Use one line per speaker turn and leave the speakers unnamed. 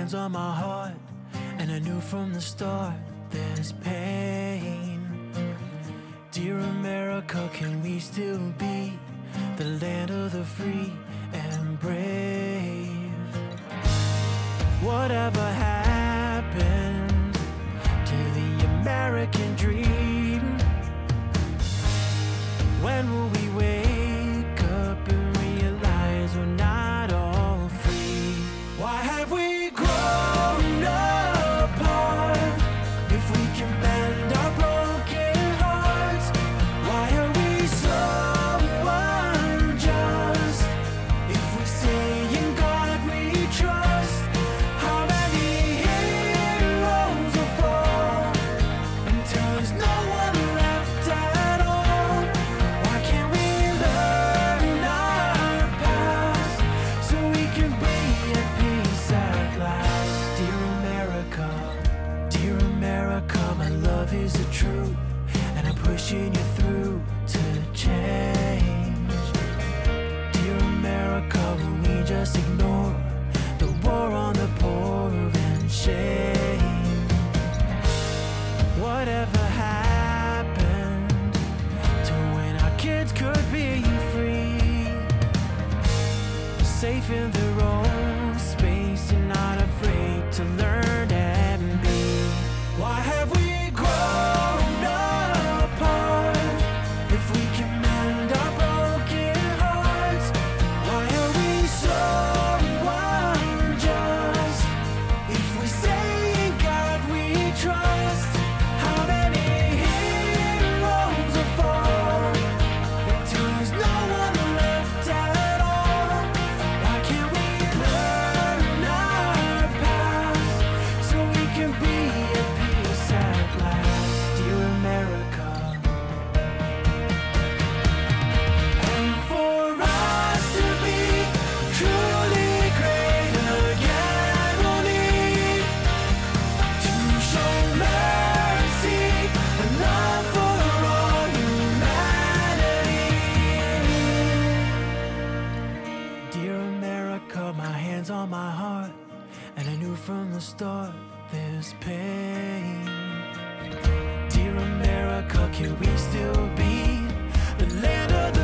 hands on my heart, and I knew from the start there's pain. Dear America, can we still be the land of the free and brave? Whatever happened to the American dream? When will we wake up and realize we're not all free? Why have we grown apart if we can mend our broken hearts? Why are we so unjust if we say in God we trust? How many heroes will fall until there's no one left at all? Why can't we learn our past so we can be at peace at last? Dear America, my love is the truth, and I'm pushing you through to change. Dear America, will we just ignore the war on the poor and shame? Whatever happened to when our kids could be free, safe in their own space and not afraid to learn and be? Why have we grown apart if we can mend our broken hearts? Why are we so unjust if we say in God we trust? How many heroes will fall until there's no one left at all? Why can't we learn our past so we can be at peace at last? Dear America, and for us to be truly great again, we'll need to show mercy and love for all humanity. Dear America, my hands on my heart, and I knew from the start there's pain. Dear America, can we still be the land of